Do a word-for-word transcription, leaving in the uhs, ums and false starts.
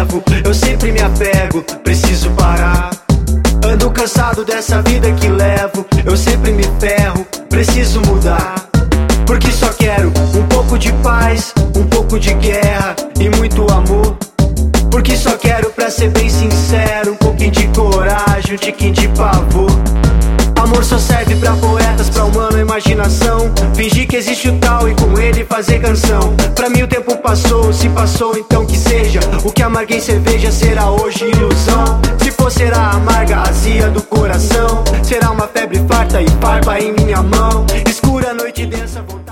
levo, eu sempre me apego, preciso parar. Ando cansado dessa vida que levo, eu sempre me ferro, preciso mudar. Porque só quero um pouco de paz, um pouco de guerra e muito amor. Porque só quero, pra ser bem sincero, um pouquinho de coragem, um tiquinho de pavor. Amor só serve pra poetas, pra humano imaginação. Fingir que existe o tal e com ele fazer canção. Pra mim o tempo passou, se passou então que seja. O que amarguei em cerveja será hoje ilusão. Se for será amarga, azia do coração. Será uma febre farta e farpa em minha mão. Escura noite densa, vontade.